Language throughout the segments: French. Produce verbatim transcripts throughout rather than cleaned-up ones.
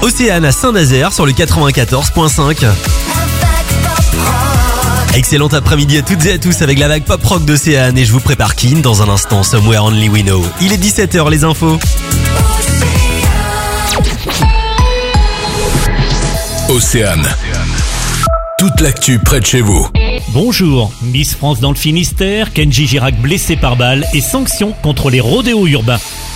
Océane à Saint-Nazaire sur le quatre-vingt-quatorze virgule cinq. Excellent après-midi à toutes et à tous avec la vague pop rock d'Océane et je vous prépare Keane dans un instant, Somewhere Only We Know. Il est dix-sept heures, les infos. Océane. Toute l'actu près de chez vous. Bonjour, Miss France dans le Finistère, Kenji Girac blessé par balle et sanctions contre les rodéos urbains.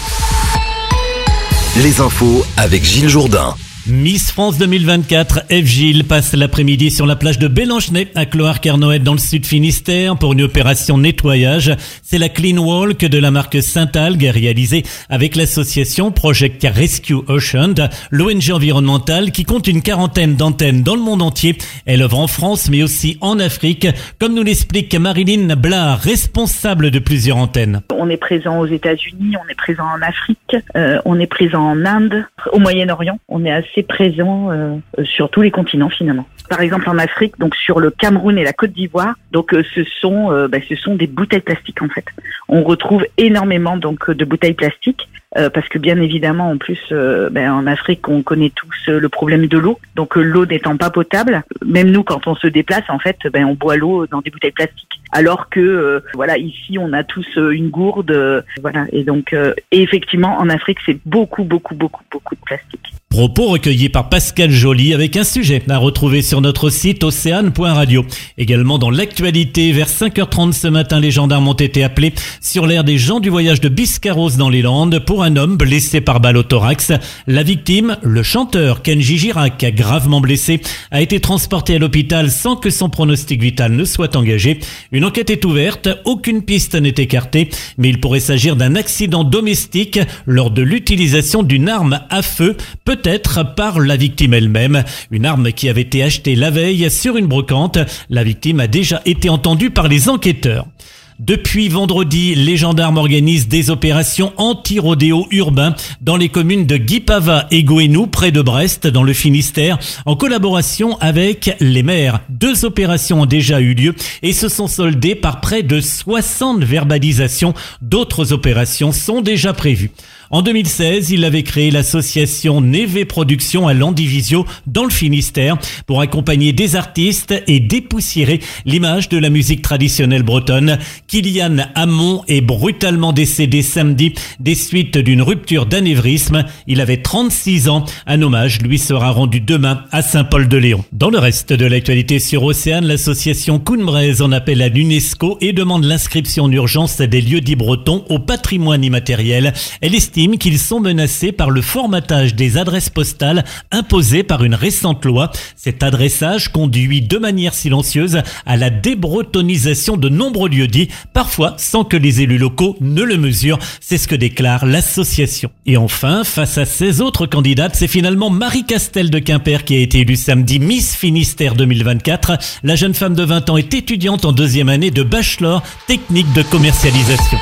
Les infos avec Gilles Jourdain. Miss France deux mille vingt-quatre, F. Gilles passe l'après-midi sur la plage de Bélangenais à Cloire-Carnoët dans le sud Finistère pour une opération nettoyage. C'est la Clean Walk de la marque Saint-Algue réalisée avec l'association Project Rescue Ocean, l'O N G environnementale qui compte une quarantaine d'antennes dans le monde entier. Elle œuvre en France mais aussi en Afrique, comme nous l'explique Marilyn Blard, responsable de plusieurs antennes. On est présent aux États-Unis, on est présent en Afrique, euh, on est présent en Inde, au Moyen-Orient. On est assez C'est présent euh, sur tous les continents finalement. Par exemple en Afrique, donc sur le Cameroun et la Côte d'Ivoire, donc euh, ce sont euh, bah, ce sont des bouteilles plastiques en fait. On retrouve énormément donc de bouteilles plastiques euh, parce que bien évidemment en plus euh, bah, en Afrique on connaît tous euh, le problème de l'eau. Donc euh, l'eau n'étant pas potable, même nous quand on se déplace en fait, bah, on boit l'eau dans des bouteilles plastiques. Alors que euh, voilà ici on a tous euh, une gourde, euh, voilà et donc euh, et effectivement en Afrique c'est beaucoup beaucoup beaucoup beaucoup de plastique. Propos recueillis par Pascal Joly avec un sujet à retrouver sur notre site océane point radio. Également dans l'actualité, vers cinq heures trente ce matin, les gendarmes ont été appelés sur l'aire des gens du voyage de Biscarrosse dans les Landes pour un homme blessé par balle au thorax. La victime, le chanteur Kenji Girac, gravement blessé, a été transporté à l'hôpital sans que son pronostic vital ne soit engagé. Une enquête est ouverte, aucune piste n'est écartée, mais il pourrait s'agir d'un accident domestique lors de l'utilisation d'une arme à feu, peut-être par la victime elle-même. Une arme qui avait été achetée la veille sur une brocante. La victime a déjà été entendue par les enquêteurs. Depuis vendredi, les gendarmes organisent des opérations anti-rodéo urbains dans les communes de Guipava et Goënou, près de Brest, dans le Finistère, en collaboration avec les maires. Deux opérations ont déjà eu lieu et se sont soldées par près de soixante verbalisations. D'autres opérations sont déjà prévues. En deux mille seize, il avait créé l'association Neve Productions à Landivisio, dans le Finistère, pour accompagner des artistes et dépoussiérer l'image de la musique traditionnelle bretonne. Kylian Hamon est brutalement décédé samedi des suites d'une rupture d'anévrisme. Il avait trente-six ans. Un hommage lui sera rendu demain à Saint-Paul-de-Léon. Dans le reste de l'actualité sur Océane, l'association Counbraise en appelle à l'UNESCO et demande l'inscription en urgence des lieux-dits bretons au patrimoine immatériel. Elle estime qu'ils sont menacés par le formatage des adresses postales imposé par une récente loi. Cet adressage conduit de manière silencieuse à la débretonisation de nombreux lieux-dits, parfois sans que les élus locaux ne le mesurent. C'est ce que déclare l'association. Et enfin, face à seize autres candidates, c'est finalement Marie Castel de Quimper qui a été élue samedi Miss Finistère deux mille vingt-quatre. La jeune femme de vingt ans est étudiante en deuxième année de bachelor technique de commercialisation.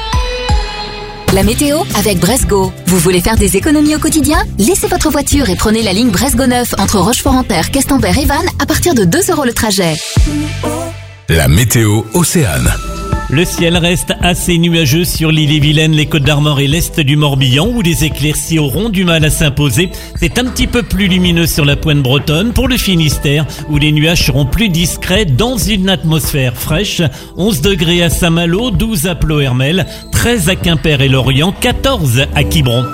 La météo avec Bresgo. Vous voulez faire des économies au quotidien? Laissez votre voiture et prenez la ligne Bresgo neuf entre Rochefort-en-Terre, Questembert et Vannes à partir de deux euros le trajet. La météo Océane. Le ciel reste assez nuageux sur l'île-et-Vilaine, les Côtes-d'Armor et l'est du Morbihan où les éclaircies auront du mal à s'imposer. C'est un petit peu plus lumineux sur la pointe bretonne pour le Finistère où les nuages seront plus discrets dans une atmosphère fraîche. onze degrés à Saint-Malo, douze à Ploërmel, treize à Quimper et Lorient, quatorze à Quiberon.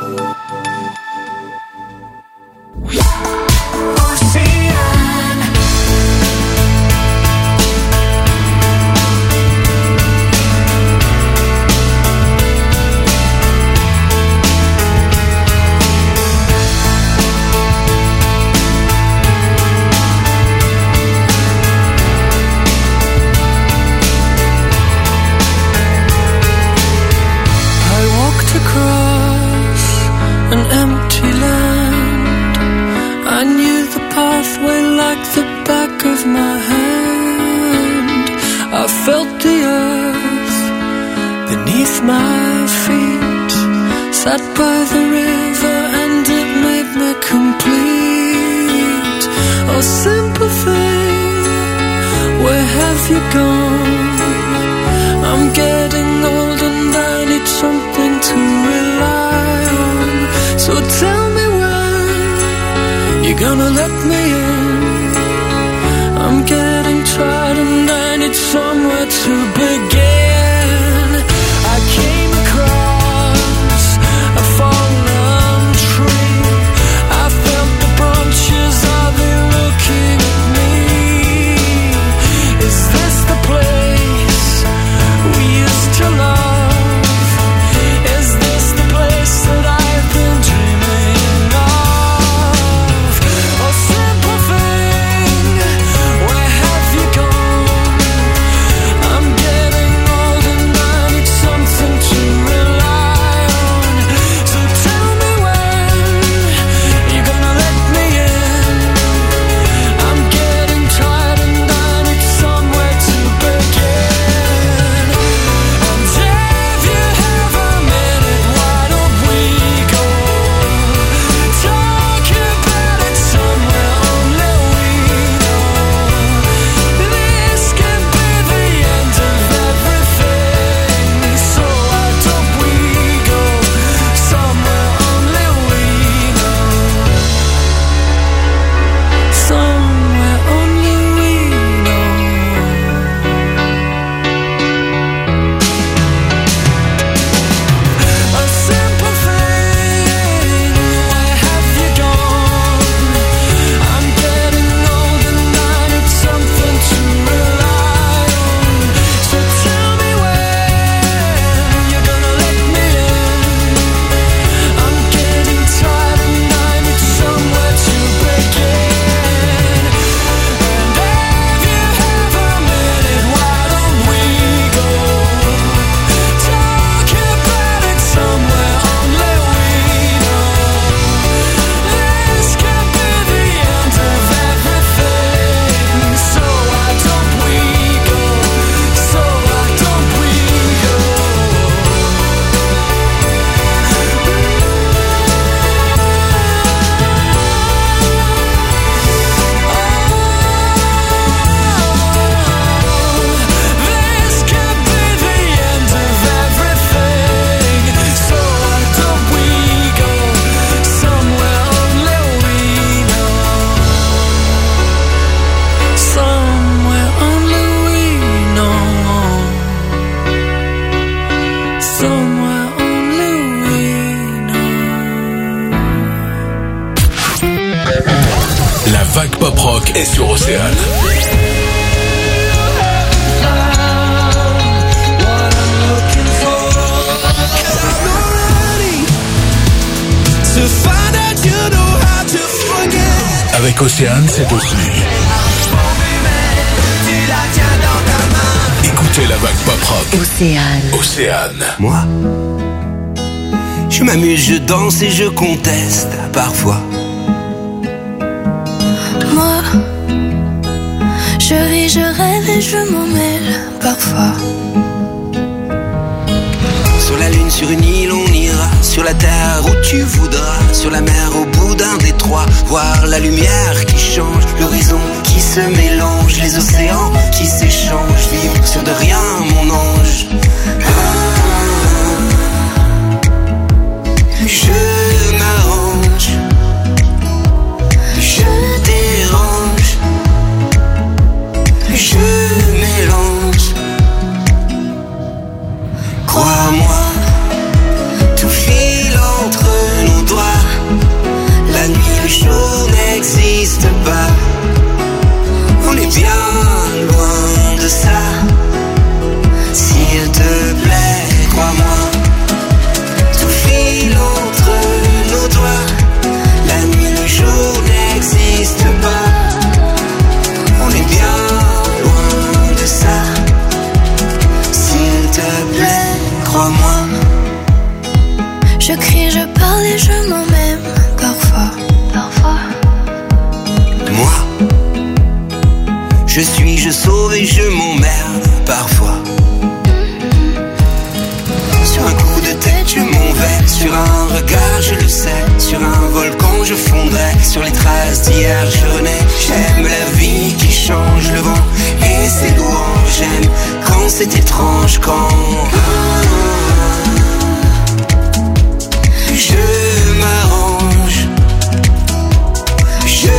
Sat by the river and it made me complete. Oh, sympathy, where have you gone? I'm getting old and I need something to rely on. So tell me when you You're gonna let me in. I'm getting tired and I need somewhere to begin. I came across a fallen tree. I felt the branches of it looking at me. Is this the place we used to love? Is this the place that I've been dreaming of? A simple thing, where have you gone? I'm getting old and I need something to rely on. So tell me when you're gonna let me in. I'm getting tired and I need somewhere to begin. And if you have a minute, why don't we go talk about it somewhere only we know? This can be the end of everything. So why don't we go somewhere only we know? Somewhere only we know. A simple thing, where have you gone? I'm getting old and I need something to rely on. So tell me when you're gonna let me in. I'm getting tired and I need somewhere to begin. And if you have a minute, why don't we go talk about it somewhere only we know? This can be the end of everything. So why don't we go? So why don't we go? This could be the end of everything. So why don't we go somewhere only we know? Somewhere only we know. Somewhere only we know. La vague pop rock est sur Océane. Avec Océane, c'est aussi. Écoutez la vague pop rock. Océane. Océane. Moi, je m'amuse, je danse et je conteste parfois. Moi, je vis, je rêve et je m'en mêle parfois. Sur la lune, sur une île, on ira. Sur la terre où tu voudras. Sur la mer, au bout d'un détroit. Voir la lumière qui change. L'horizon qui se mélange. Les océans qui s'échangent. Vivre sur de rien, mon ange. Ah, je m'arrange. Je dérange. Je mélange. Crois-moi, tout file entre nos doigts. La nuit, le jour n'existe pas. On est bien loin de ça. S'il te plaît, crois-moi, tout file entre nos doigts. La nuit, le jour n'existe pas. On est bien loin de ça. S'il te plaît, crois-moi. Je crie, je parle et je m'en même parfois. Parfois. Moi, je suis, je sauve et je m'emmerde parfois. Sur un coup de tête, je m'en vais. Sur un regard, je le sais. Sur un volcan, je fondrai. Sur les traces d'hier, je renais. J'aime la vie qui change le vent et ses louanges. J'aime quand c'est étrange, quand je m'arrange. Je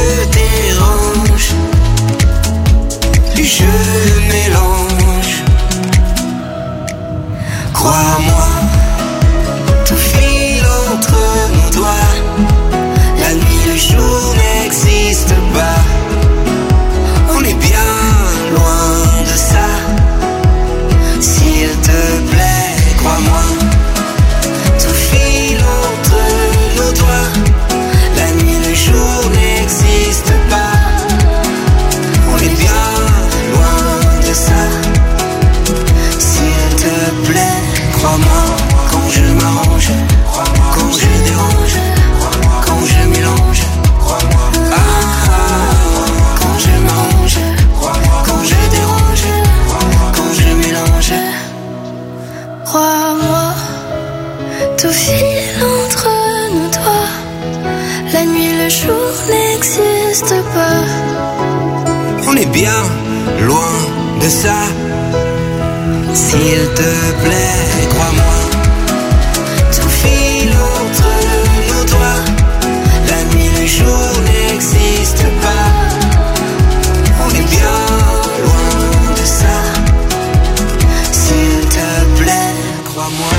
Tout file entre nos doigts. La nuit, le jour n'existe pas. On est bien loin de ça. S'il te plaît, crois-moi. Tout file entre nos doigts. La nuit, le jour n'existe pas. On est bien loin de ça. S'il te plaît, crois-moi.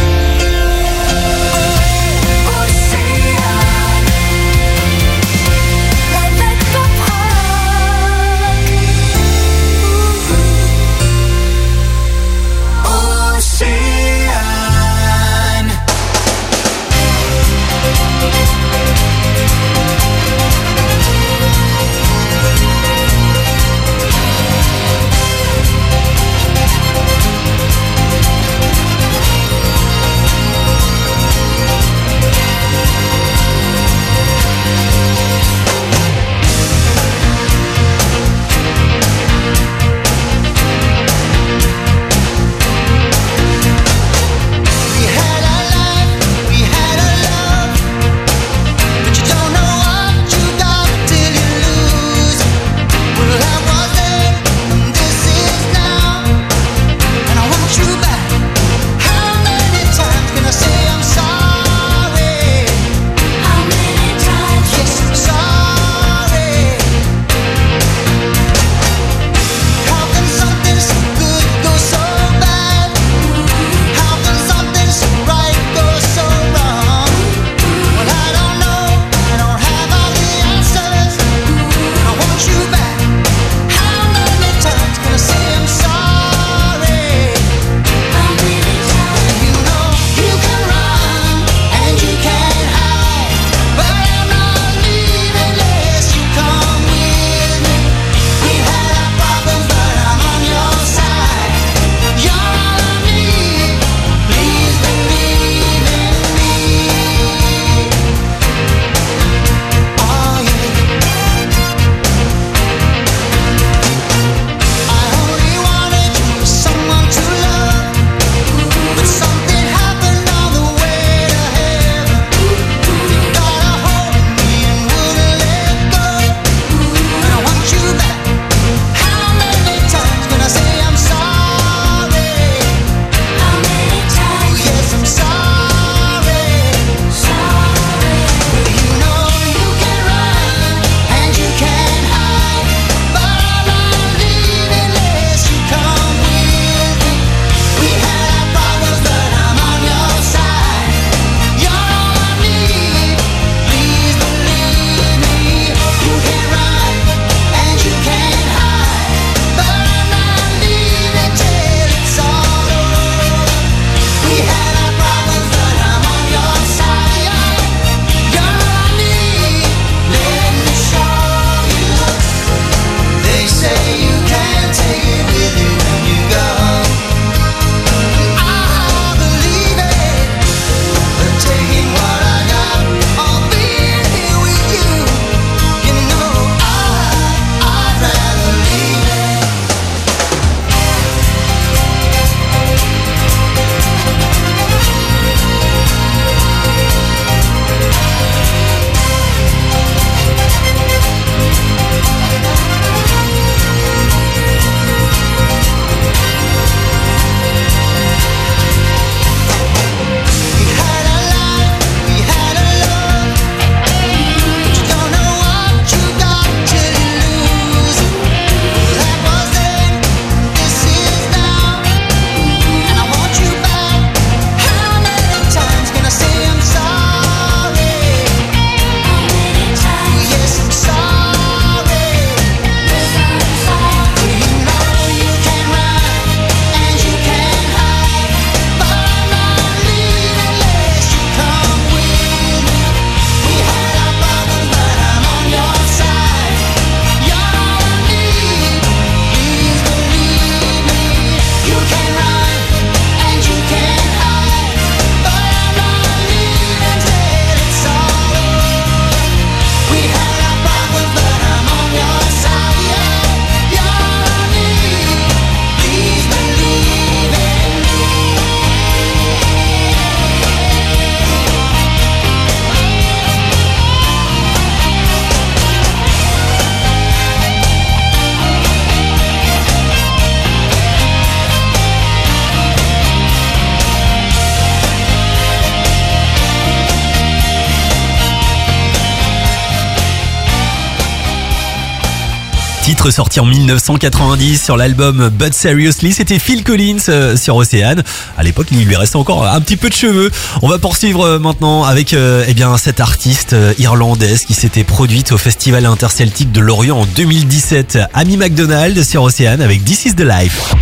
titre sorti en mille neuf cent quatre-vingt-dix sur l'album But Seriously. C'était Phil Collins euh, sur Océane. À l'époque, il lui restait encore un petit peu de cheveux. On va poursuivre euh, maintenant avec euh, eh bien cette artiste euh, irlandaise qui s'était produite au Festival interceltique de Lorient en deux mille dix-sept. Amy Macdonald sur Océane avec This Is The Life.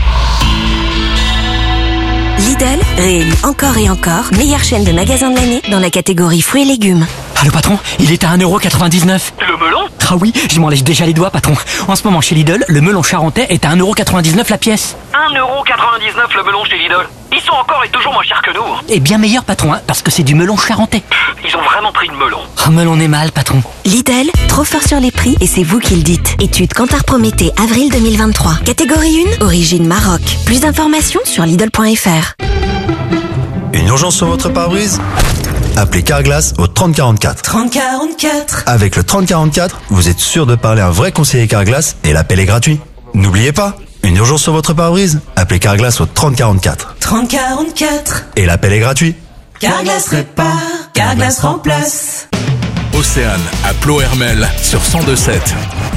Lidl réélu encore et encore meilleure chaîne de magasins de l'année dans la catégorie fruits et légumes. Ah, le patron, il est à un euro quatre-vingt-dix-neuf. Le melon ? Ah oui, je m'en lèche déjà les doigts, patron. En ce moment, chez Lidl, le melon charentais est à un euro quatre-vingt-dix-neuf la pièce. un euro quatre-vingt-dix-neuf le melon chez Lidl. Ils sont encore et toujours moins chers que nous. Et bien meilleur, patron, hein, parce que c'est du melon charentais. Ils ont vraiment pris le melon. Ah, melon est mal, patron. Lidl, trop fort sur les prix et c'est vous qui le dites. Étude Kantar Prométhée, avril deux mille vingt-trois. Catégorie un, origine Maroc. Plus d'informations sur Lidl point F R. Une urgence sur votre pare-brise ? Appelez Carglass au trente quarante-quatre. trente quarante-quatre. Avec le trente quarante-quatre, vous êtes sûr de parler à un vrai conseiller Carglass et l'appel est gratuit. N'oubliez pas, une urgence sur votre pare-brise ? Appelez Carglass au trente quarante-quatre. trente quarante-quatre. Et l'appel est gratuit. Carglass répare, Carglass remplace. Océane à Plohermel sur cent deux sept.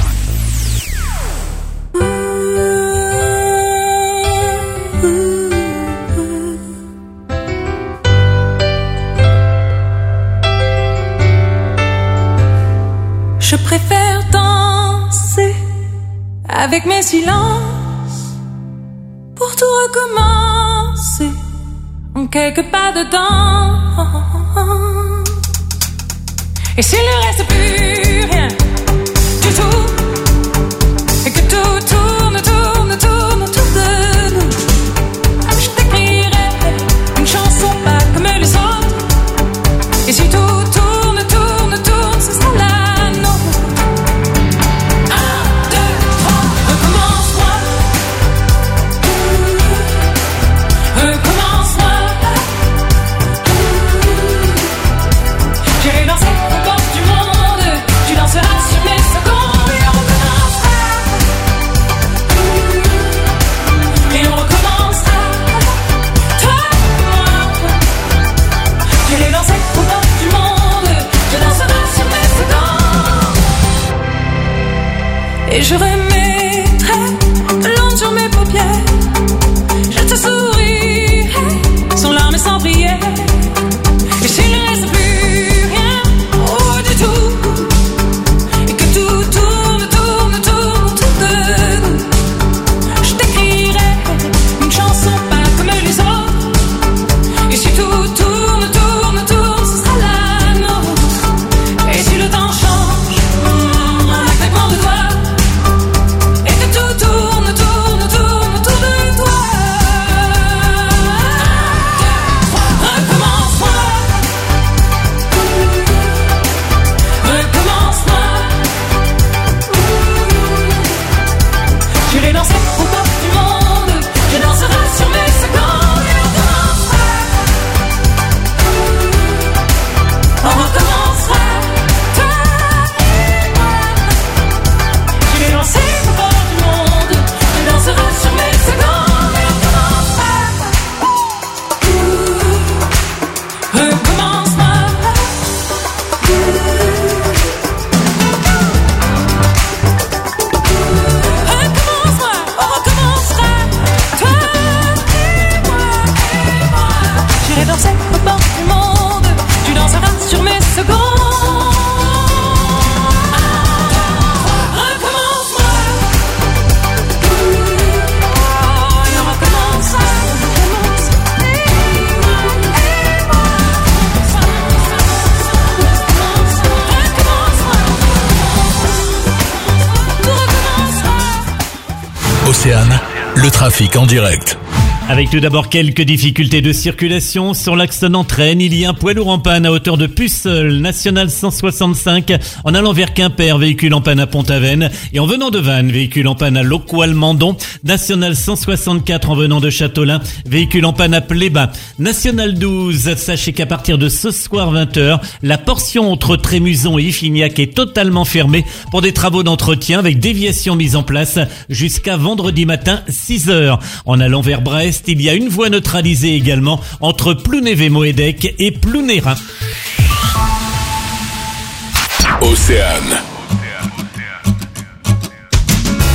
Je préfère danser avec mes silences pour tout recommencer en quelques pas dedans. Et s'il ne reste plus rien du tout et que tout tourne, tourne, tourne autour de nous, je t'écrirai une chanson pas comme les autres. Et si tout tourne, tourne, tourne, ce sera là. Et je remettrai l'onde sur mes paupières. Je te sourirai sans larmes et sans prière. Et s'il ne reste plus rien, oh du tout, et que tout tourne, tourne, tourne autour de nous, je t'écrirai une chanson pas comme les autres. Et si tout tourne, tourne, tourne, ce sera la nôtre. Et si le temps change, en un claquement de doigts, tout tourne, tourne, tourne autour de toi. Recommence-moi. Recommence-moi. J'irai danser au bord du monde. Je danserai sur mes secondes et on recommencera. On recommencera. Toi et moi. J'irai danser au bord du monde. Je danserai sur mes secondes et on recommencera. Recommence-moi. Recommence-moi, on recommencera. Toi et moi, et moi. J'irai danser au bord du monde. Tu danseras sur mes secondes. Recommence-moi. Et on recommencera. Océane, le trafic en direct. Avec tout d'abord quelques difficultés de circulation sur l'axe Nantes-Rennes. Il y a un poids lourd en panne à hauteur de Puceul, national cent soixante-cinq, en allant vers Quimper, véhicule en panne à Pont-Aven, et en venant de Vannes, véhicule en panne à Locoal-Mandon, national cent soixante-quatre en venant de Châteaulin, véhicule en panne à Pléba, national douze. Sachez qu'à partir de ce soir vingt heures, la portion entre Trémuson et Iffignac est totalement fermée pour des travaux d'entretien avec déviation mise en place jusqu'à vendredi matin six heures. En allant vers Brest, il y a une voie neutralisée également entre Plounévé-Moëdec et Plounérin. Océane.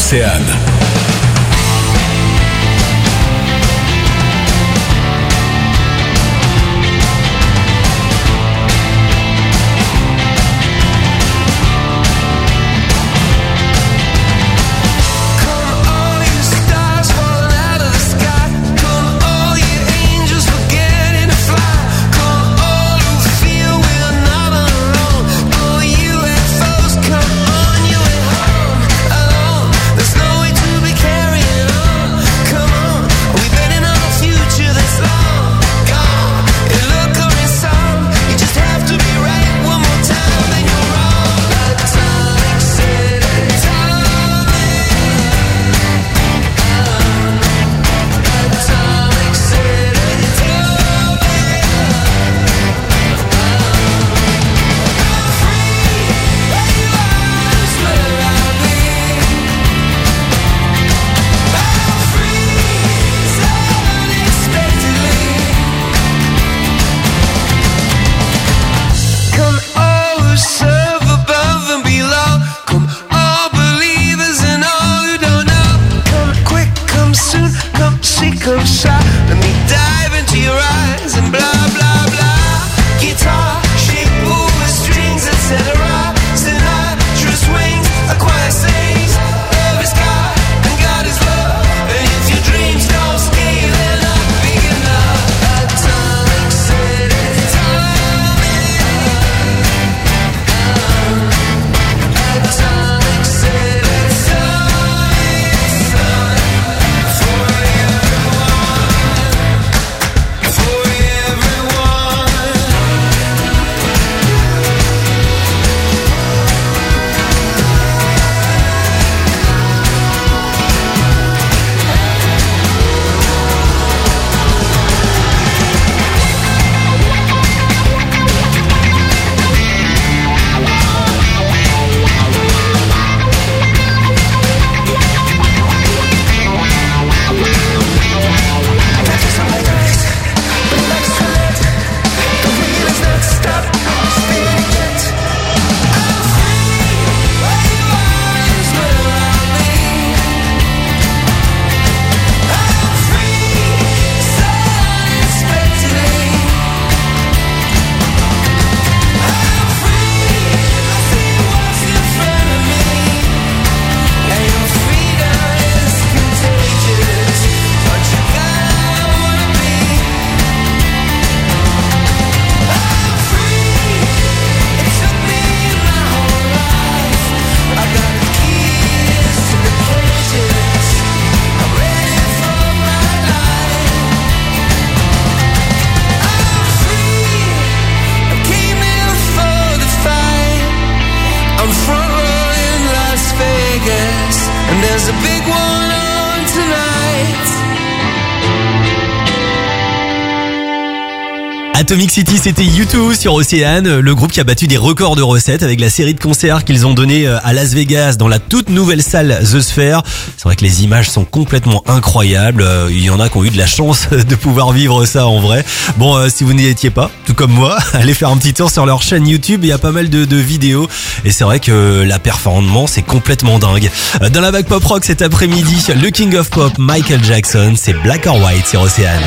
Océane. Atomic City, c'était U deux sur Océane, le groupe qui a battu des records de recettes avec la série de concerts qu'ils ont donné à Las Vegas dans la toute nouvelle salle The Sphere. C'est vrai que les images sont complètement incroyables. Il y en a qui ont eu de la chance de pouvoir vivre ça en vrai. Bon, euh, si vous n'y étiez pas, tout comme moi, allez faire un petit tour sur leur chaîne YouTube. Il y a pas mal de, de vidéos et c'est vrai que la performance est complètement dingue. Dans la vague pop rock cet après-midi, le King of Pop, Michael Jackson, c'est Black or White sur Océane.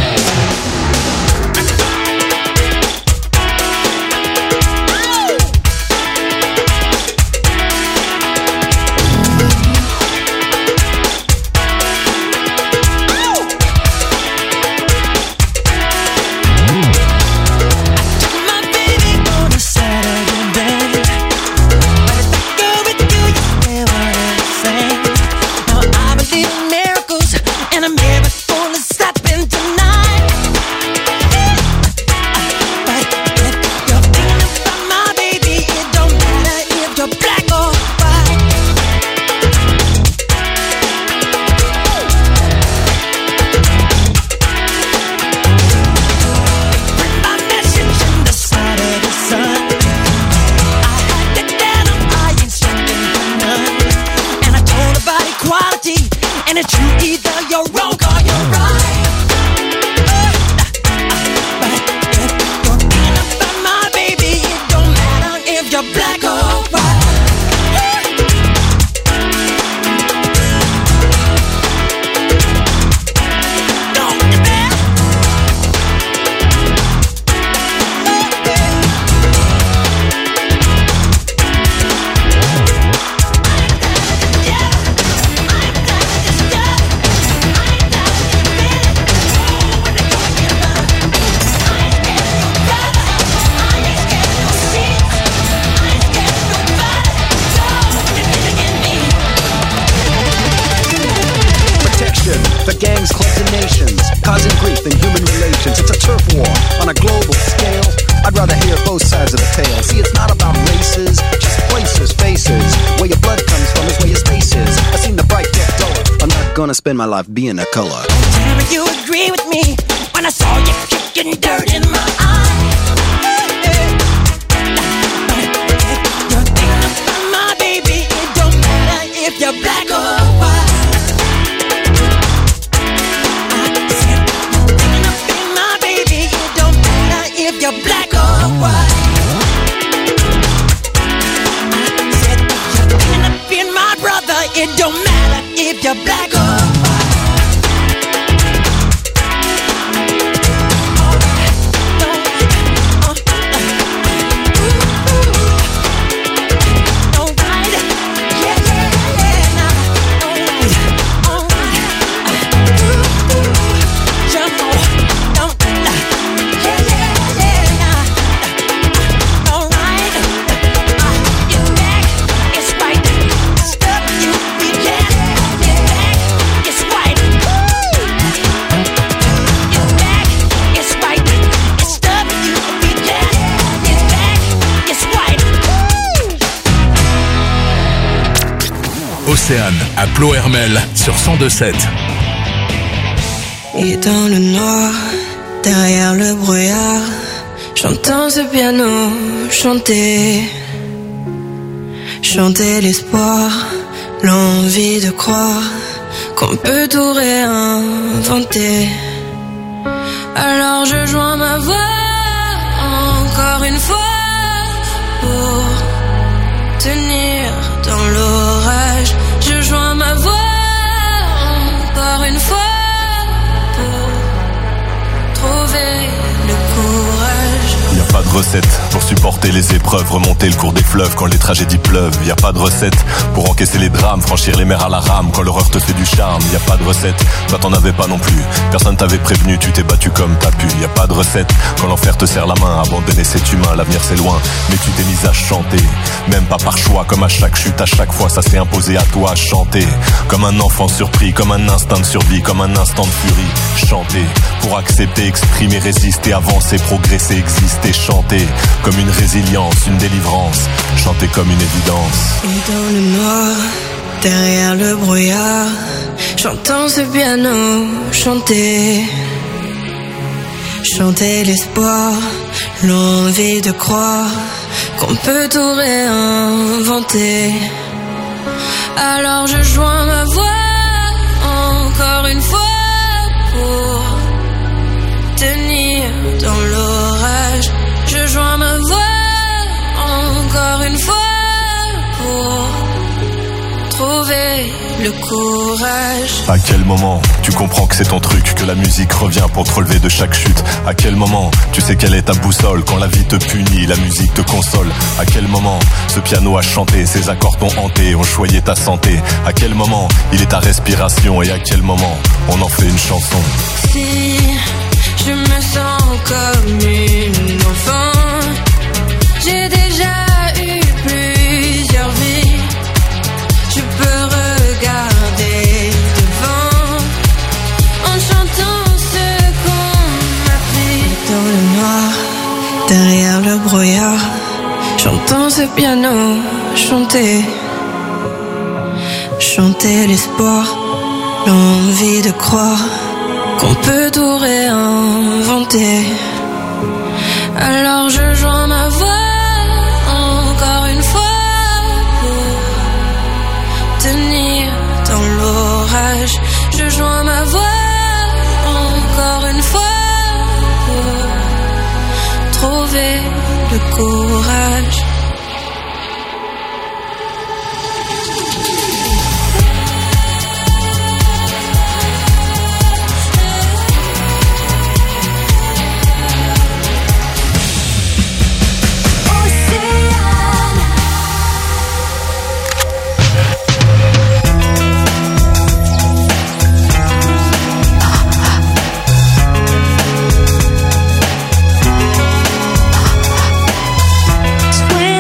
for gangs, clubs, and nations, causing grief in human relations. It's a turf war on a global scale. I'd rather hear both sides of the tale. See, it's not about races, just places, faces. Where your blood comes from is where your space is. I seen the bright get duller. I'm not gonna spend my life being a color. Never you agree with me when I saw you kicking dirt in my eye. You're thinking about my baby. It don't matter if you're black or white. I said you're thinking about my baby. It don't matter if you're black or white. I said you're thinking about my brother. It don't matter if you're black or white. Océane à Plohermel sur cent deux sept. Et dans le noir, derrière le brouillard, j'entends ce piano chanter, chanter l'espoir, l'envie de croire qu'on peut tout réinventer. Alors je joins ma voix encore une fois pour tenir dans l'orage. Je joins ma voix encore une fois pour trouver le courage. Y a pas de recette pour supporter les épreuves, remonter le cours des fleuves quand les tragédies pleuvent. Y a pas de recette pour encaisser les drames, franchir les mers à la rame quand l'horreur te fait du charme. Y a pas de recette, toi t'en avais pas non plus. Personne t'avait prévenu, tu t'es battu comme t'as pu. Y a pas de recette quand l'enfer te serre la main. Abandonner c'est humain, l'avenir c'est loin, mais tu t'es mise à chanter. Même pas par choix, comme à chaque chute, à chaque fois ça s'est imposé à toi. Chanter comme un enfant surpris, comme un instinct de survie, comme un instant de furie. Chanter pour accepter, exprimer, résister, avancer, progresser, exister. Chanter comme une résilience, une délivrance. Chanter comme une évidence. Et dans le noir, derrière le brouillard, j'entends ce piano chanter, chanter l'espoir, l'envie de croire qu'on peut tout réinventer. Alors je joins ma voix encore une fois pour tenir dans l'orage. Je joins ma voix encore une fois pour trouver le courage. À quel moment tu comprends que c'est ton truc, que la musique revient pour te relever de chaque chute? À quel moment tu sais quelle est ta boussole? Quand la vie te punit, la musique te console. À quel moment ce piano a chanté, ses accords t'ont hanté, ont choyé ta santé? À quel moment il est ta respiration? Et à quel moment on en fait une chanson? Si je me sens comme une enfant, j'ai déjà eu plusieurs vies, je peux regarder devant en chantant ce qu'on m'a pris. Dans le noir, derrière le brouillard, j'entends ce piano chanter, chanter l'espoir, l'envie de croire qu'on peut tout réinventer. Alors je joins ma voix encore une fois pour tenir dans l'orage. Je joins ma voix encore une fois pour trouver le courage. When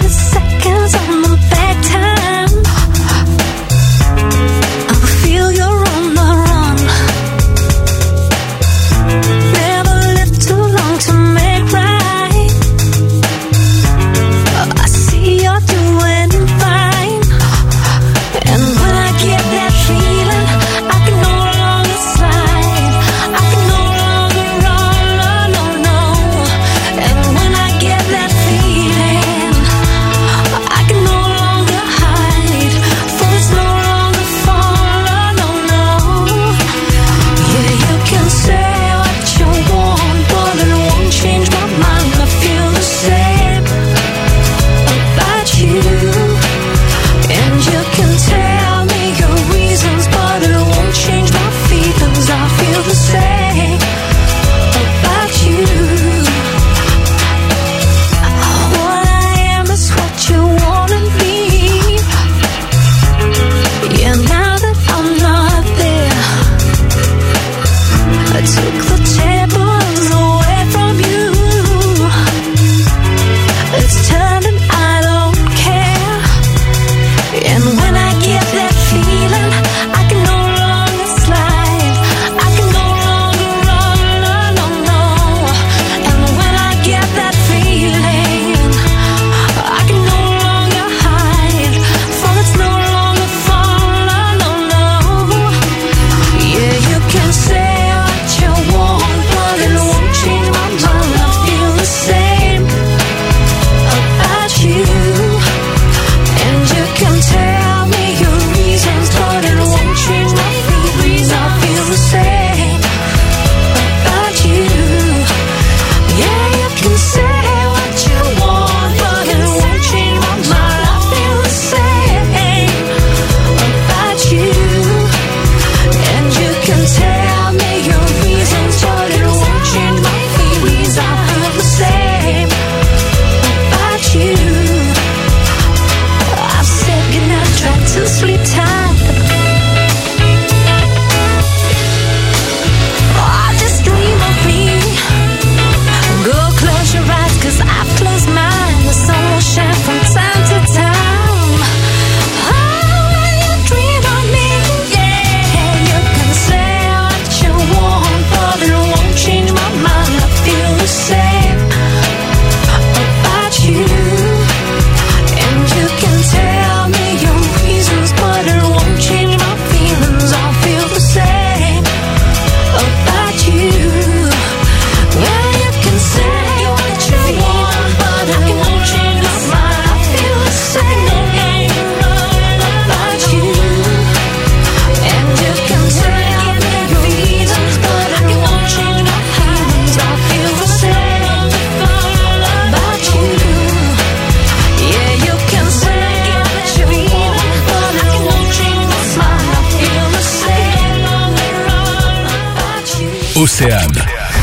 Océane.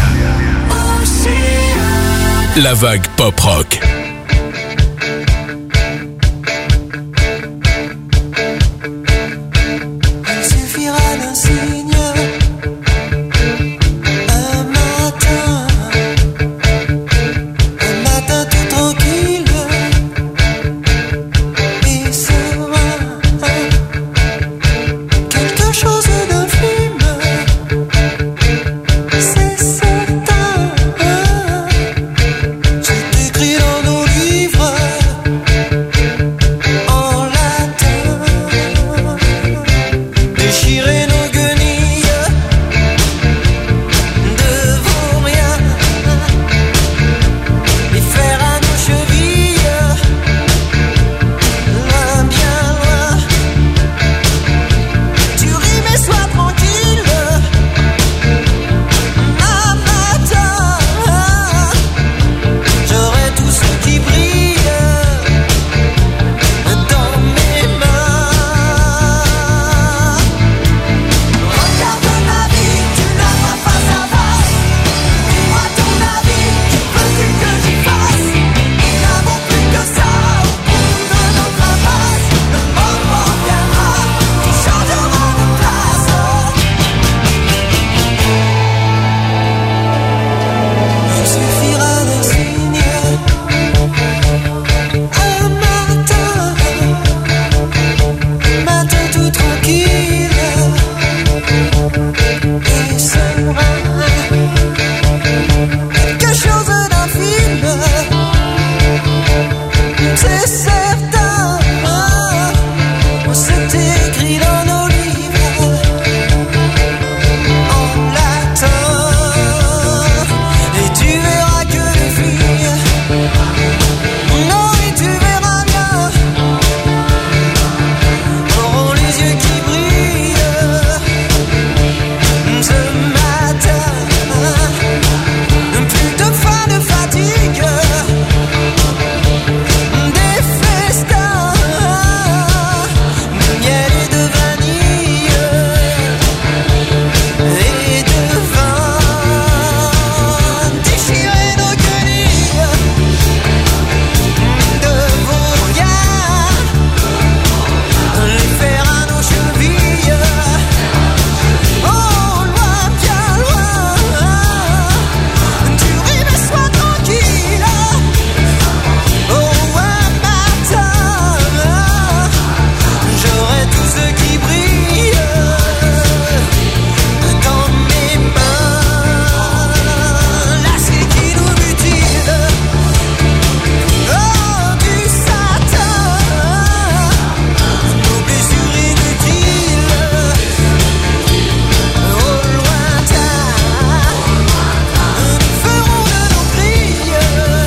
La vague pop-rock. Il suffira d'un signe, un matin, un matin tout tranquille et serein, quelque chose d'infime, c'est certain. C'est écrit dans nos livres en latin. Déchirer nos guenilles devant rien, les faire à nos chevilles, loin, bien loin. Tu ris mais sois tranquille, un matin, j'aurai tout ce qui brille dans mes mains. Regarde ma vie, tu n'as pas face à face. Dis-moi ton avis, que veux-tu que j'y fasse? Nous n'avons plus que ça au bout de notre impasse. Le moment viendra qui changera de place. Il suffira d'un signe, un matin, matin tout tranquille et serein, quelque chose d'infime, c'est certain. C'est écrit dans nos livres en latin, et tu verras que les filles, non, et tu verras bien, auront les yeux qui brillent ce matin. Plus de faim, de fatigue, des festins, de miel et de vanille et de vin. Déchirer nos guenilles devant rien, les faire à nos chevilles, oh loin, bien loin. Tu ris mais sois tranquille, oh un matin, j'aurai tout ce qui brille dans mes mains. Là c'est qui nous mutile, oh du satin, nos blessures inutiles au lointain. Nous ferons de nos grilles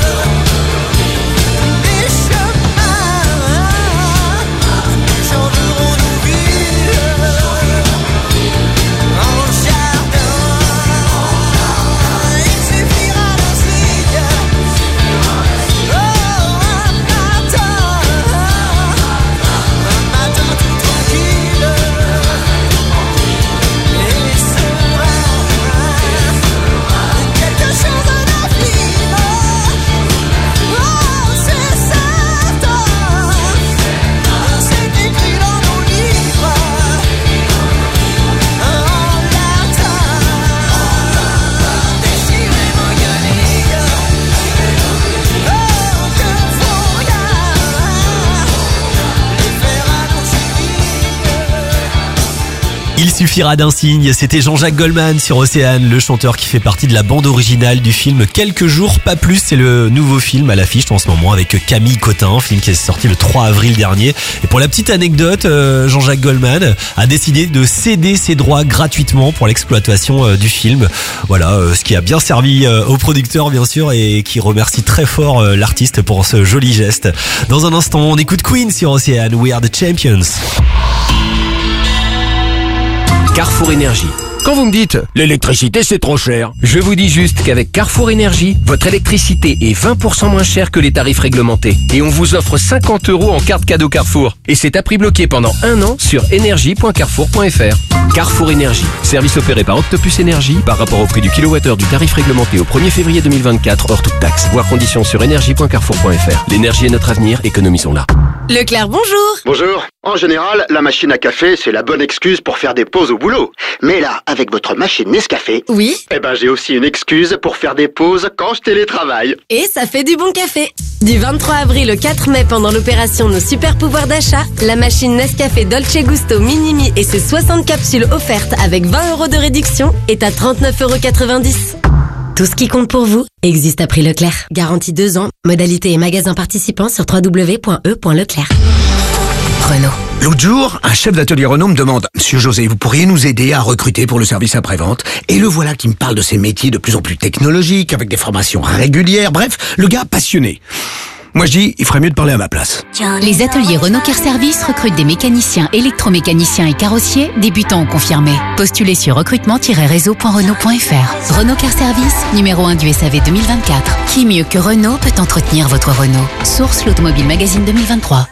des chemins, nous changerons nos villes en jardin. Il suffira d'un signe, oh un matin, un matin tout tranquille et serein, quelque chose d'infime, oh c'est certain. C'est écrit dans nos livres en latin. Déchirer nos guenilles, oh que faut rien, les faire à nos chevilles. Il suffira d'un signe, c'était Jean-Jacques Goldman sur Océane, le chanteur qui fait partie de la bande originale du film Quelques jours, pas plus. C'est le nouveau film à l'affiche en ce moment avec Camille Cotin, film qui est sorti le trois avril dernier. Et pour la petite anecdote, euh, Jean-Jacques Goldman a décidé de céder ses droits gratuitement pour l'exploitation euh, du film. Voilà, euh, ce qui a bien servi euh, au producteur bien sûr et qui remercie très fort euh, l'artiste pour ce joli geste. Dans un instant, on écoute Queen sur Océane, We Are The Champions. Carrefour Énergie, Quand vous me dites « l'électricité c'est trop cher », je vous dis juste qu'avec Carrefour Énergie, votre électricité est vingt pour cent moins chère que les tarifs réglementés. Et on vous offre cinquante euros en carte cadeau Carrefour. Et c'est à prix bloqué pendant un an sur énergie point carrefour point f r. Carrefour Énergie, service opéré par Octopus Énergie par rapport au prix du kilowattheure du tarif réglementé au premier février deux mille vingt-quatre hors toute taxe. Voir conditions sur énergie point carrefour point f r. L'énergie est notre avenir, économisons-la. Leclerc, bonjour. Bonjour. En général, la machine à café, c'est la bonne excuse pour faire des pauses au boulot. Mais là, avec votre machine Nescafé, oui, eh ben j'ai aussi une excuse pour faire des pauses quand je télétravaille. Et ça fait du bon café. Du vingt-trois avril au quatre mai, pendant l'opération Nos Super Pouvoirs d'achat, la machine Nescafé Dolce Gusto Minimi et ses soixante capsules offertes avec vingt euros de réduction est à trente-neuf euros quatre-vingt-dix. Tout ce qui compte pour vous existe à prix Leclerc. Garantie deux ans. Modalité et magasins participants sur w w w point e point leclerc. Renault. L'autre jour, un chef d'atelier Renault me demande « Monsieur José, vous pourriez nous aider à recruter pour le service après-vente ?» Et le voilà qui me parle de ces métiers de plus en plus technologiques, avec des formations régulières, bref, le gars passionné. Moi je dis, il ferait mieux de parler à ma place. Les ateliers Renault Car Service recrutent des mécaniciens, électromécaniciens et carrossiers, débutants ou confirmés. Postulez sur recrutement tiret réseau point renault point f r. Renault Car Service, numéro un du S A V deux mille vingt-quatre. Qui mieux que Renault peut entretenir votre Renault? Source l'Automobile Magazine deux mille vingt-trois.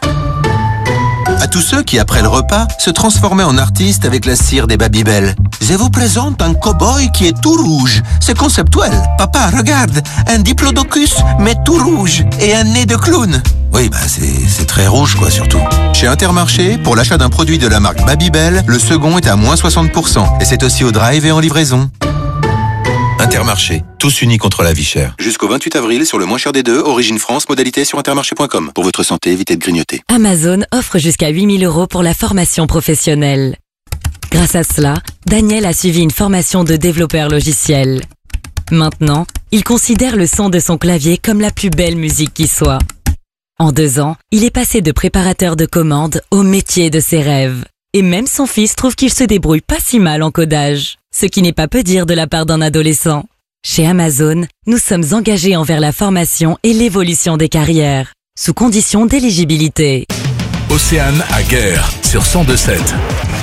À tous ceux qui, après le repas, se transformaient en artistes avec la cire des Babybel. Je vous présente un cow-boy qui est tout rouge. C'est conceptuel. Papa, regarde, un diplodocus, mais tout rouge, et un nez de clown. Oui, bah c'est, c'est très rouge, quoi, surtout. Chez Intermarché, pour l'achat d'un produit de la marque Babybel, le second est à moins soixante pour cent. Et c'est aussi au drive et en livraison. Intermarché, tous unis contre la vie chère. Jusqu'au vingt-huit avril, sur le moins cher des deux, Origine France, modalité sur intermarché point com. Pour votre santé, évitez de grignoter. Amazon offre jusqu'à huit mille euros pour la formation professionnelle. Grâce à cela, Daniel a suivi une formation de développeur logiciel. Maintenant, il considère le son de son clavier comme la plus belle musique qui soit. En deux ans, il est passé de préparateur de commandes au métier de ses rêves. Et même son fils trouve qu'il se débrouille pas si mal en codage. Ce qui n'est pas peu dire de la part d'un adolescent. Chez Amazon, nous sommes engagés envers la formation et l'évolution des carrières, sous condition d'éligibilité. Océane à Guerre sur cent deux sept.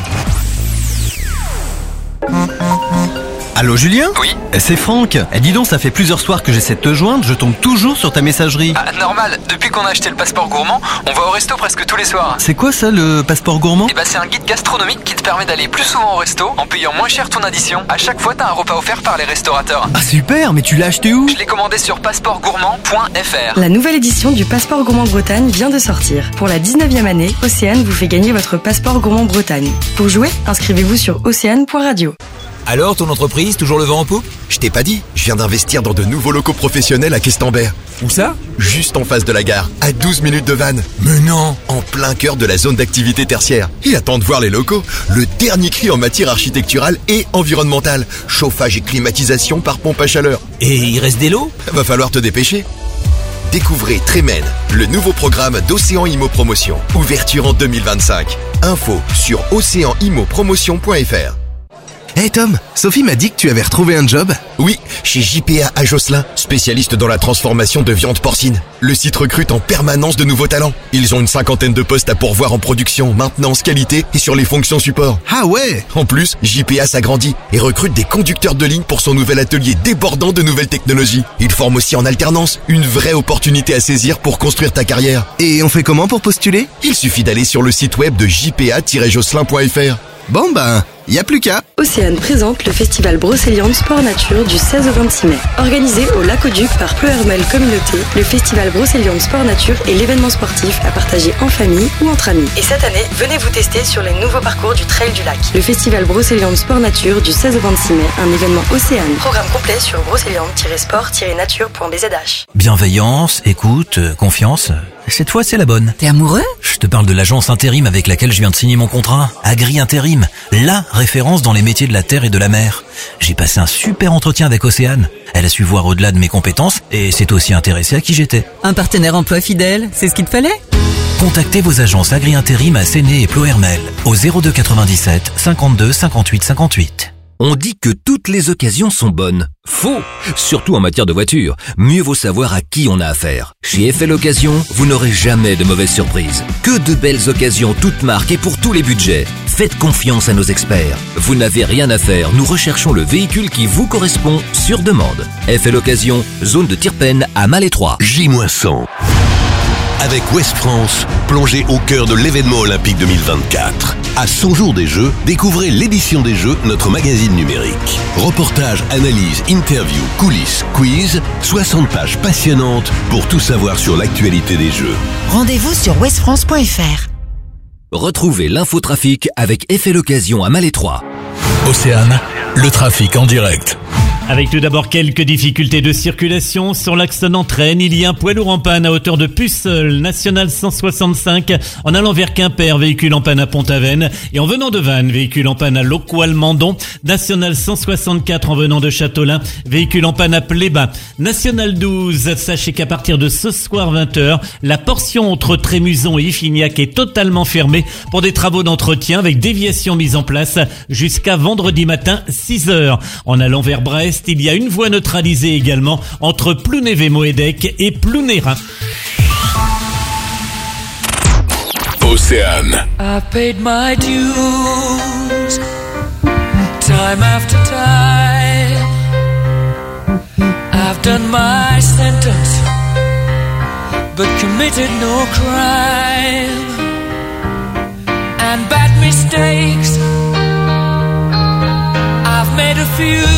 Allô Julien? Oui. C'est Franck. Eh, dis donc, ça fait plusieurs soirs que j'essaie de te joindre, je tombe toujours sur ta messagerie. Ah, normal, depuis qu'on a acheté le passeport gourmand, on va au resto presque tous les soirs. C'est quoi ça, le passeport gourmand? Eh bah c'est un guide gastronomique qui te permet d'aller plus souvent au resto en payant moins cher ton addition. À chaque fois, t'as un repas offert par les restaurateurs. Ah super, mais tu l'as acheté où? Je l'ai commandé sur passeport gourmand point f r. La nouvelle édition du Passeport Gourmand Bretagne vient de sortir. Pour la dix-neuvième année, Océane vous fait gagner votre Passeport Gourmand Bretagne. Pour jouer, inscrivez-vous sur océane point radio. Alors, ton entreprise, toujours le vent en poupe? Je t'ai pas dit, je viens d'investir dans de nouveaux locaux professionnels à Questembert. Où ça? Juste en face de la gare, à douze minutes de Vannes. Mais non, en plein cœur de la zone d'activité tertiaire. Et attends de voir les locaux, le dernier cri en matière architecturale et environnementale. Chauffage et climatisation par pompe à chaleur. Et il reste des lots? Va falloir te dépêcher. Découvrez Trémen, le nouveau programme d'Océan Immo Promotion. Ouverture en deux mille vingt-cinq. Info sur océan immo promotion point f r. Hey Tom, Sophie m'a dit que tu avais retrouvé un job. Oui, chez J P A à Josselin, spécialiste dans la transformation de viande porcine. Le site recrute en permanence de nouveaux talents. Ils ont une cinquantaine de postes à pourvoir en production, maintenance, qualité et sur les fonctions support. Ah ouais. En plus, J P A s'agrandit et recrute des conducteurs de ligne pour son nouvel atelier débordant de nouvelles technologies. Il forme aussi en alternance, une vraie opportunité à saisir pour construire ta carrière. Et on fait comment pour postuler? Il suffit d'aller sur le site web de j p a tiret josselin point f r. Bon ben, y a plus qu'à. Océane présente le festival Brocéliande Sport Nature du seize au vingt-six mai. Organisé au Lac-au-Duc par Pleuhermel Communauté, le festival Brocéliande Sport Nature est l'événement sportif à partager en famille ou entre amis. Et cette année, venez vous tester sur les nouveaux parcours du Trail du Lac. Le festival Brocéliande Sport Nature du seize au vingt-six mai, un événement Océane. Programme complet sur brocéliande tiret sport tiret nature point b z h. Bienveillance, écoute, confiance. Cette fois, c'est la bonne. T'es amoureux? Je te parle de l'agence intérim avec laquelle je viens de signer mon contrat. Agri Intérim, la référence dans les métiers de la terre et de la mer. J'ai passé un super entretien avec Océane. Elle a su voir au-delà de mes compétences et s'est aussi intéressée à qui j'étais. Un partenaire emploi fidèle, c'est ce qu'il te fallait? Contactez vos agences Agri Intérim à Séné et Pleuhermel au zéro deux quatre-vingt-dix-sept cinquante-deux cinquante-huit cinquante-huit. On dit que toutes les occasions sont bonnes. Faux! Surtout en matière de voiture. Mieux vaut savoir à qui on a affaire. Chez F L Occasion, vous n'aurez jamais de mauvaises surprises. Que de belles occasions toutes marques et pour tous les budgets. Faites confiance à nos experts. Vous n'avez rien à faire, nous recherchons le véhicule qui vous correspond sur demande. F L Occasion, zone de Tirpen à Malétroit. J cent. Avec West France, plongez au cœur de l'événement olympique deux mille vingt-quatre. À cent jours des Jeux, découvrez l'édition des Jeux, notre magazine numérique. Reportages, analyses, interviews, coulisses, quiz, soixante pages passionnantes pour tout savoir sur l'actualité des Jeux. Rendez-vous sur west france point f r. Retrouvez l'infotrafic avec F L Occasion à Malétroit. Océane, le trafic en direct. Avec tout d'abord quelques difficultés de circulation sur l'axe Nantes-Rennes. Il y a un poids lourd en panne à hauteur de Puceul, national cent soixante-cinq, en allant vers Quimper, véhicule en panne à Pont-Aven, et en venant de Vannes, véhicule en panne à Locoal-Mandon, national cent soixante-quatre en venant de Châteaulin, véhicule en panne à Pléba. National douze, sachez qu'à partir de ce soir vingt heures, la portion entre Trémuson et Iffignac est totalement fermée pour des travaux d'entretien avec déviation mise en place jusqu'à vendredi matin six heures. En allant vers Brest, il y a une voie neutralisée également entre Plounévé-Moëdec et Plounérin. Océane. I paid my dues time after time. I've done my sentence but committed no crime. And bad mistakes I've made a few.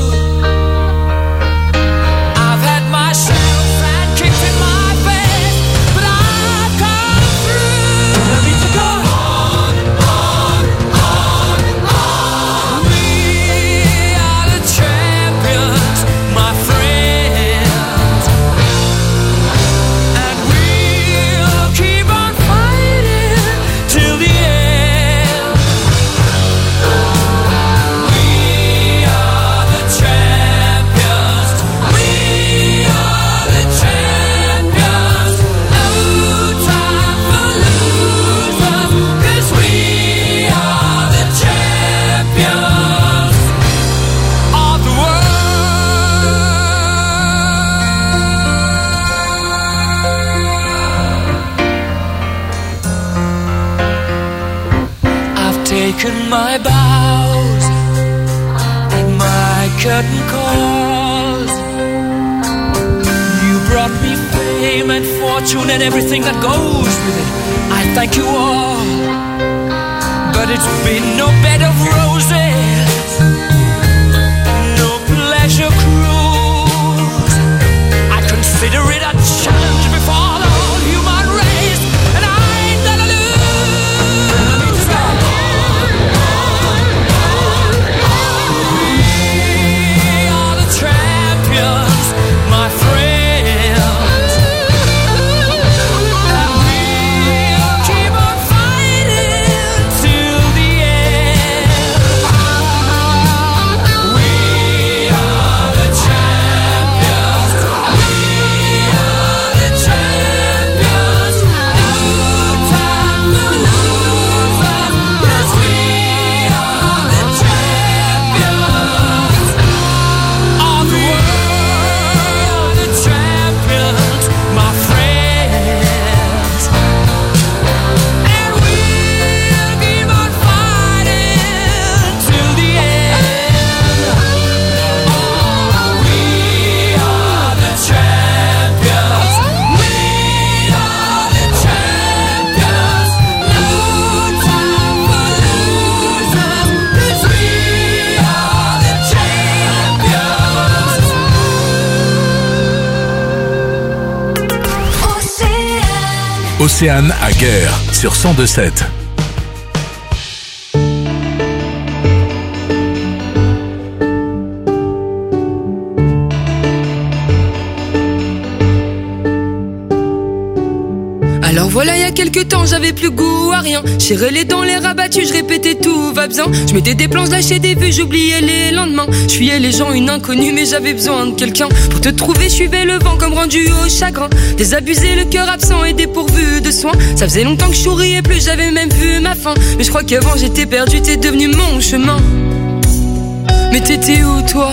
Taken my bows and my curtain calls. You brought me fame and fortune and everything that goes with it. I thank you all, but it's been no bed of roses, no pleasure cruise. I consider it a challenge before the whole human race, and I ain't gonna lose. Océane à Guerre sur cent deux sept. Alors voilà, il y a quelques temps, j'avais plus goût à rien. J'irais les dents, les rabattus, je répétais tout va bien. Je mettais des plans, lâchais des vues, j'oubliais les lendemains. Je fuyais les gens, une inconnue, mais j'avais besoin de quelqu'un. Pour te trouver, je suivais le vent comme rendu au chagrin. Désabusé, le cœur absent et dépourvu de soins. Ça faisait longtemps que je souriais plus, j'avais même vu ma fin. Mais je crois qu'avant j'étais perdu, t'es devenu mon chemin. Mais t'étais où toi,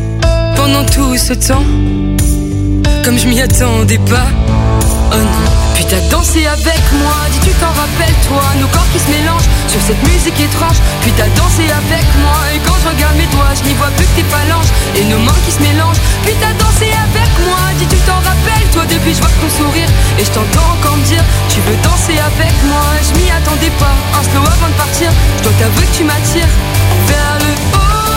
pendant tout ce temps? Comme je m'y attendais pas. Oh non. Puis t'as dansé avec moi, dis tu t'en rappelles toi, nos corps qui se mélangent sur cette musique étrange. Puis t'as dansé avec moi, et quand je regarde mes doigts, je n'y vois plus que tes phalanges et nos mains qui se mélangent. Puis t'as dansé avec moi, dis tu t'en rappelles toi, depuis je vois ton sourire et je t'entends encore me dire tu veux danser avec moi. Je m'y attendais pas, un slow avant de partir, je dois t'avouer que tu m'attires vers le haut.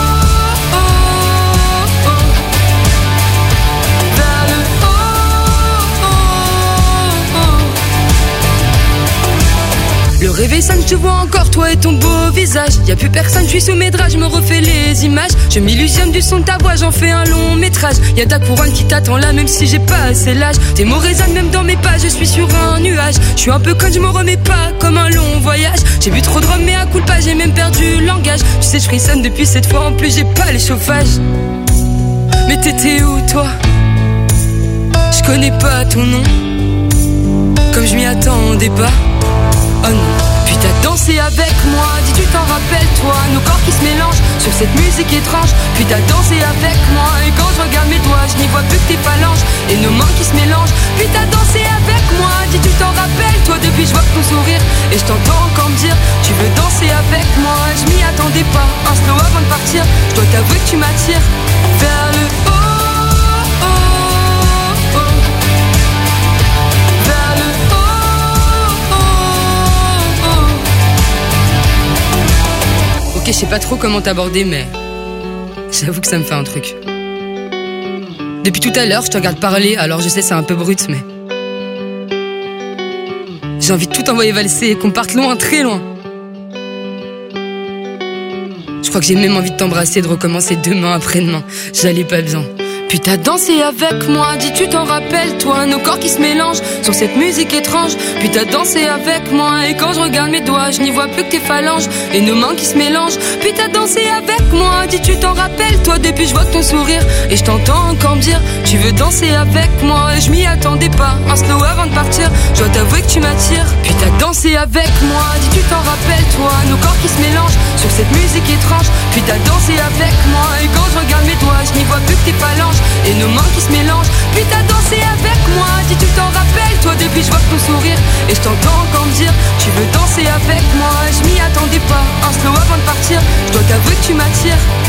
Le réveil sonne, je te vois encore, toi et ton beau visage. Y'a plus personne, je suis sous mes draps, je me refais les images. Je m'illusionne du son de ta voix, j'en fais un long métrage. Y'a ta couronne qui t'attend là, même si j'ai pas assez l'âge. Tes mots résonnent même dans mes pas, je suis sur un nuage. Je suis un peu conne, je me remets pas, comme un long voyage. J'ai bu trop de rhum, mais à coup de pas, j'ai même perdu le langage. Tu sais, je frissonne depuis cette fois, en plus j'ai pas les chauffages. Mais t'étais où toi? Je connais pas ton nom, comme je m'y attendais pas. Oh non. Puis t'as dansé avec moi, dis tu t'en rappelles toi, nos corps qui se mélangent sur cette musique étrange. Puis t'as dansé avec moi, et quand je regarde mes doigts, je n'y vois plus que tes phalanges et nos mains qui se mélangent. Puis t'as dansé avec moi, dis tu t'en rappelles toi, depuis je vois ton sourire et je t'entends encore me dire tu veux danser avec moi. Je m'y attendais pas, un slow avant de partir, je dois t'avouer que tu m'attires vers le haut. Ok, je sais pas trop comment t'aborder, mais j'avoue que ça me fait un truc. Depuis tout à l'heure, je te regarde parler, alors je sais c'est un peu brut, mais j'ai envie de tout envoyer valser et qu'on parte loin, très loin. Je crois que j'ai même envie de t'embrasser, de recommencer demain après-demain. J'allais pas bien. Puis t'as dansé avec moi, dis tu t'en rappelles toi, nos corps qui se mélangent sur cette musique étrange. Puis t'as dansé avec moi, et quand je regarde mes doigts, je n'y vois plus que tes phalanges et nos mains qui se mélangent. Puis t'as dansé avec moi, dis tu t'en rappelles toi, depuis je vois ton sourire et je t'entends encore me dire tu veux danser avec moi. Et je m'y attendais pas, un slow avant de partir, je dois t'avouer que tu m'attires. Puis t'as dansé avec moi, dis tu t'en rappelles toi, nos corps qui se mélangent sur cette musique étrange. Puis t'as dansé avec moi, et quand je regarde mes doigts, je n'y vois plus que tes phalanges et nos mains qui se mélangent. Puis t'as dansé avec moi, dis tu t'en rappelles toi, depuis je vois ton sourire et je t'entends encore me dire tu veux danser avec moi. Je m'y attendais pas, un slow avant de partir, je dois t'avouer que tu m'attires.